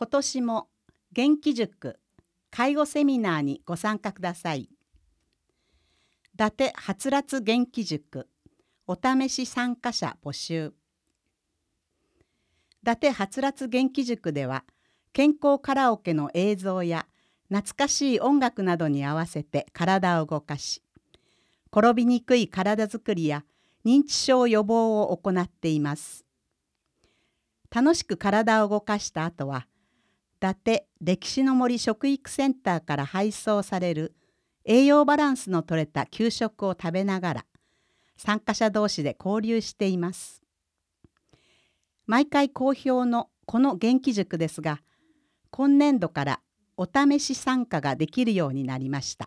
今年も元気塾介護セミナーにご参加ください。伊達はつらつ元気塾お試し参加者募集。伊達はつらつ元気塾では健康カラオケの映像や懐かしい音楽などに合わせて体を動かし、転びにくい体づくりや認知症予防を行っています。楽しく体を動かした後は、伊達歴史の森食育センターから配送される栄養バランスのとれた給食を食べながら参加者同士で交流しています。毎回好評のこの元気塾ですが、今年度からお試し参加ができるようになりました。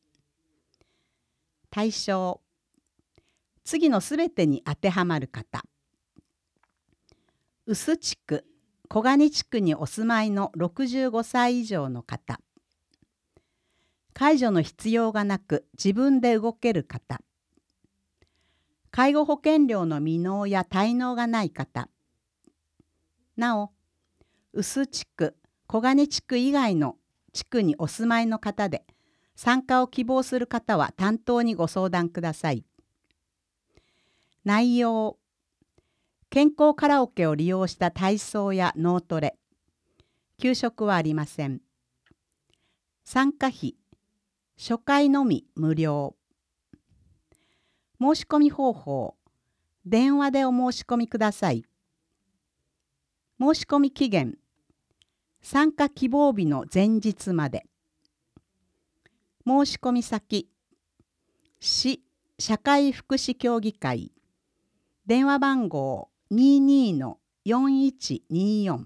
対象、次のすべてに当てはまる方。臼地区小金地区にお住まいの65歳以上の方。介助の必要がなく自分で動ける方。介護保険料の未納や滞納がない方。なお、臼地区小金地区以外の地区にお住まいの方で参加を希望する方は担当にご相談ください。内容、健康カラオケを利用した体操や脳トレ、給食はありません。参加費、初回のみ無料。申し込み方法、電話でお申し込みください。申し込み期限、参加希望日の前日まで。申し込み先、市社会福祉協議会、電話番号22-4124。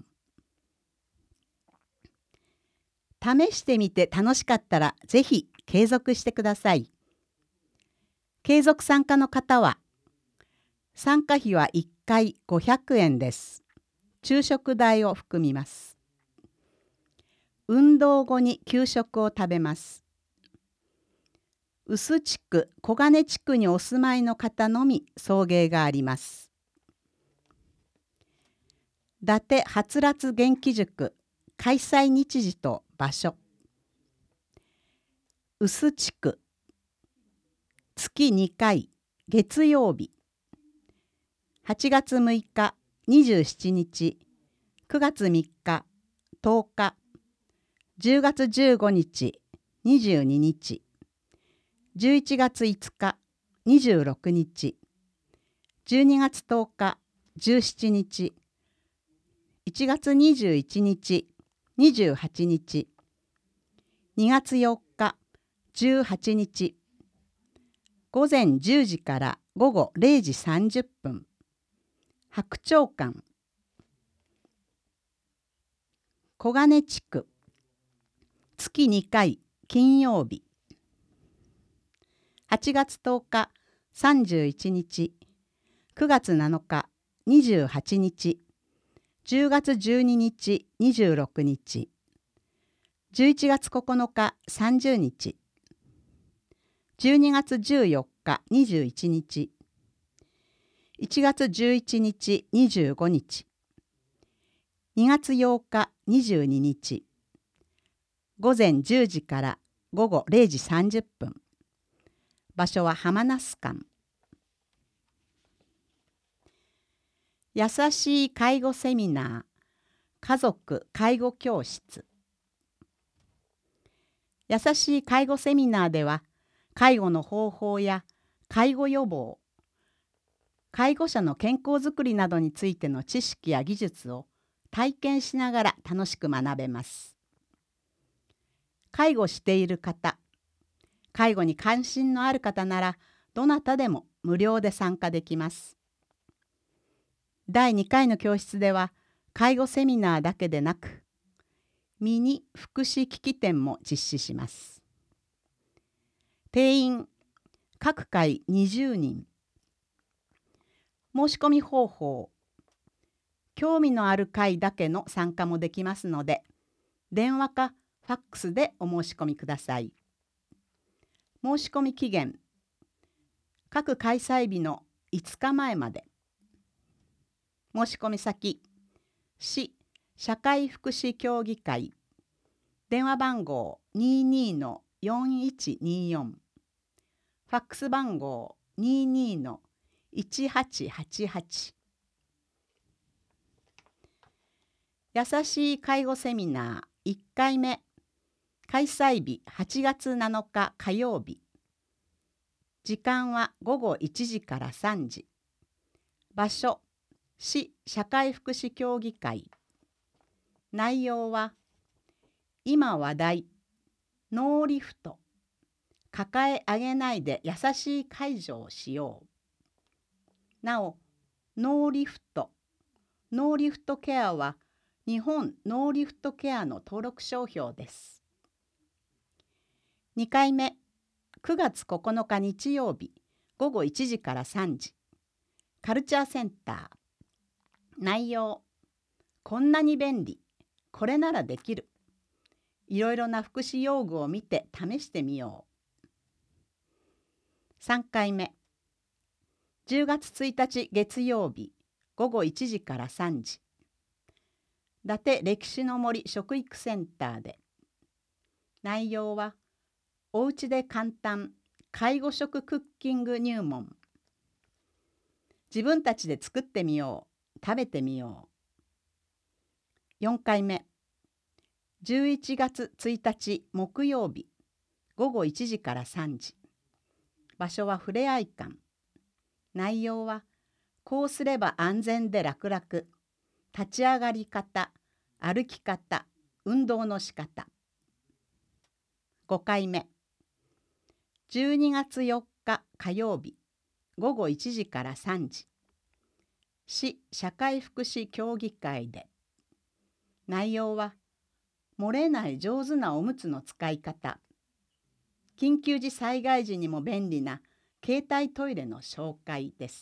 試してみて楽しかったらぜひ継続してください。継続参加の方は、参加費は1回500円です。昼食代を含みます。運動後に給食を食べます。臼地区小金地区にお住まいの方のみ送迎があります。伊達はつらつ元気塾開催日時と場所。臼地区月2回月曜日。8月6日27日、9月3日10日、10月15日22日、11月5日26日、12月10日17日、1月21日28日、2月4日18日、午前10時から午後0時30分、白鳥館、小金地区、月2回金曜日、8月10日31日、9月7日28日、10月12日26日、11月9日30日、12月14日21日、1月11日25日、2月8日22日、午前10時から午後0時30分、場所は浜那須館。優しい介護セミナー、家族介護教室。優しい介護セミナーでは、介護の方法や介護予防、介護者の健康づくりなどについての知識や技術を体験しながら楽しく学べます。介護している方、介護に関心のある方なら、どなたでも無料で参加できます。第2回の教室では、介護セミナーだけでなく、ミニ福祉機器展も実施します。定員、各回20人。申し込み方法、興味のある会だけの参加もできますので、電話かファックスでお申し込みください。申し込み期限、各開催日の5日前まで。申し込み先、市社会福祉協議会電話番号 22-4124 ファックス番号 22-1888 優しい介護セミナー1回目開催日8月7日火曜日時間は午後1時から3時場所市社会福祉協議会内容は今話題ノーリフト抱え上げないで優しい介助をしよう。なおノーリフトケアは日本ノーリフトケアの登録商標です。2回目9月9日日曜日午後1時から3時カルチャーセンター内容こんなに便利これならできるいろいろな福祉用具を見て試してみよう。3回目10月1日月曜日午後1時から3時伊達歴史の森食育センターで内容はおうちで簡単介護食クッキング入門自分たちで作ってみよう食べてみよう。4回目11月1日木曜日午後1時から3時場所はふれあい館内容はこうすれば安全で楽々立ち上がり方歩き方運動の仕方。5回目12月4日火曜日午後1時から3時市社会福祉協議会で内容は漏れない上手なおむつの使い方緊急時災害時にも便利な携帯トイレの紹介です。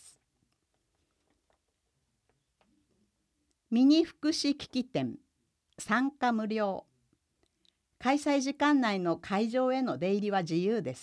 ミニ福祉機器店参加無料開催時間内の会場への出入りは自由です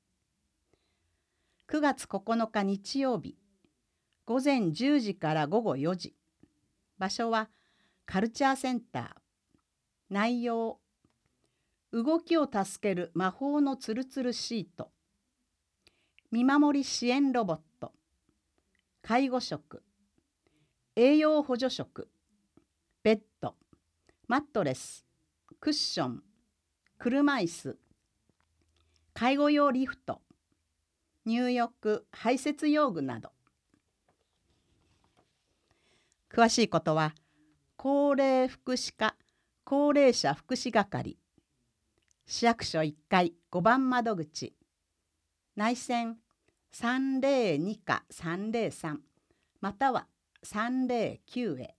。9月9日日曜日午前10時から午後4時場所はカルチャーセンター内容動きを助ける魔法のつるつるシート見守り支援ロボット介護食栄養補助食ベッドマットレスクッション車椅子介護用リフト入浴排泄用具など詳しいことは高齢福祉課高齢者福祉係市役所1階5番窓口内線302か303または309へ